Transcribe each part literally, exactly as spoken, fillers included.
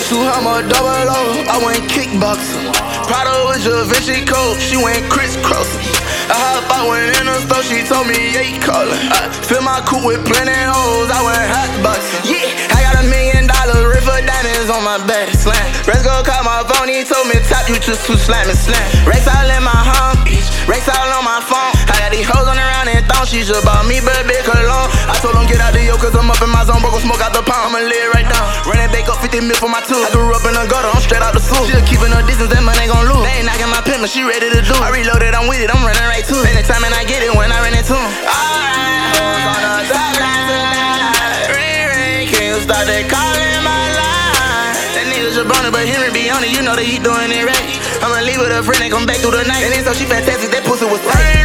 two hammer double O, I went kickboxing. Prada was your Vinci coat, she went crisscrossing. I hop out, went in the store, she told me, yeah, callin'. I fill my coupe with plenty hoes, I went hotboxing. Yeah, I got a million dollars, river diamonds on my back, slam. Resco called my phone, he told me, top, you just too slamming, slam. Racks all in my home, bitch, racks all on my phone. I got these hoes on around and thong, she just bought me, but big cologne. I told them, get out the yo, cause I'm up in my zone, bro, go smoke out the pound, I'ma lay it right down. Running back up fifty mil for my tools. I grew up in the gutter, I'm straight out the sewer. She just keeping her distance, that money gon' lose. They ain't knocking my pimp, but she ready to do. I reloaded, I'm with it, I'm running right to it. Anytime and I get it when I run into him. Alright, hoes on the top line tonight. Ring, ring, can you start that calling my line? That nigga jabroni, but Henry be on it, you know that he doing it right. I'ma leave with a friend and come back through the night. And then so she fantastic, that pussy was tight.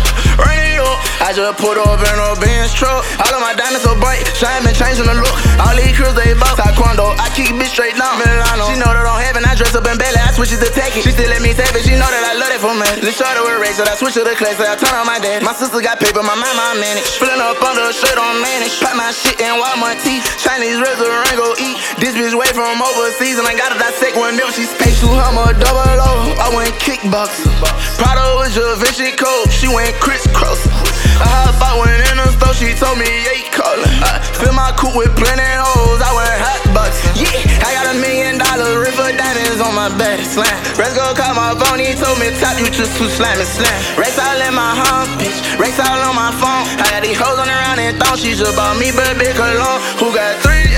I just put up in a Benz truck. All of my diamonds so bright, shine been changing the look. All these crews they bout taekwondo, I keep bitch straight down Milano. She know that I'm heaven, I dress up in belly, I switch it to tacky. She still let me tap it, she know that I love that for me. This shorty with race, so I switch to the class, so I turn on my dad. My sister got paper, my mama I manage. Filling up under a shirt on manage. Pack my shit in Walmart teeth. Chinese restaurant go eat. This bitch way from overseas, and I gotta dissect one milk. She's H two hammer double O, I went kickboxing. Prada was your Vinci coat, she went crisscrossing. I hop out, went in the store, she told me, yeah, callin'. I fill my coupe with plenty hoes, I went hotboxing. Yeah, I got a million dollars, river diamonds on my back, slam. Resco called my phone, he told me, top, you just too slamming, slam. Racks all in my home, bitch, racks all on my phone. I got these hoes on around and thong, she just bought me, but big cologne. Who got three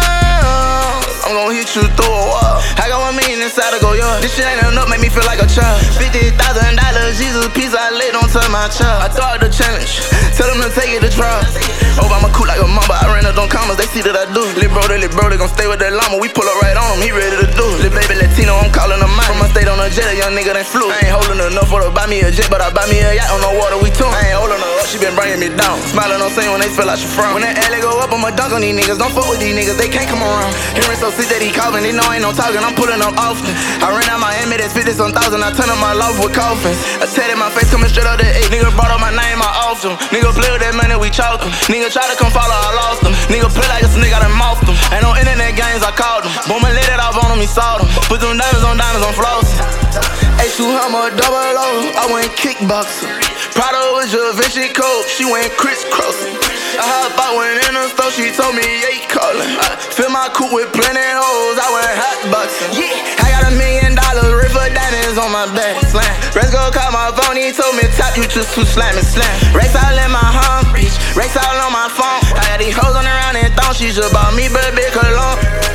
M's? I'm gon' hit you through a wall. I got one million inside to go yard. This shit ain't enough, make me feel like a child. Fifty thousand dollars, Jesus piece I laid on to my child. I thought the challenge, tell them to take it to trial. Oh, I'm a cool like a mamba, I ran up on commas, they see that I do. Lil' bro, they, lil' bro, they gon' stay with that llama. We pull up right on him, he ready to do. Lil' baby Latino, I'm calling him mine. From my state on a jet, a young nigga that flew. I ain't holding enough for to buy me a jet, but I buy me a yacht on the water, we tune. I ain't holding her up, she been bringing me down. Smiling on same when they feel like she from. When that alley go up, I'ma dunk on these niggas. Don't fuck with these niggas, they can't come around. Henry so sick that he coughing, they know ain't no talking, I'm pulling up often. I ran out Miami, that's fifty some thousand, I turn up my loft with coffins. I tatted my face coming straight up the eight. Nigga brought up my name, I off them. Nigga play with that money, we choke him. Nigga try to come follow, I lost him. Nigga play like a nigga, I done mouthed him. Ain't no internet games, I called him. Boom and let it off on him, he saw them. Put them diamonds on diamonds on flossing. H two hammer double O, I went kickboxing. Prada was your Vinci coat, she went crisscrossing. I hop out, went in the store, she told me, yeah, callin'. I fill my coupe with plenty hoes, I went hotboxing. Yeah, I got a million dollars, river diamonds on my back, slam. Resco called my phone, he told me, top, you just too slamming, slam. Racks all in my home, bitch, racks all on my phone. I got these hoes on around and thong, she just bought me, but big cologne.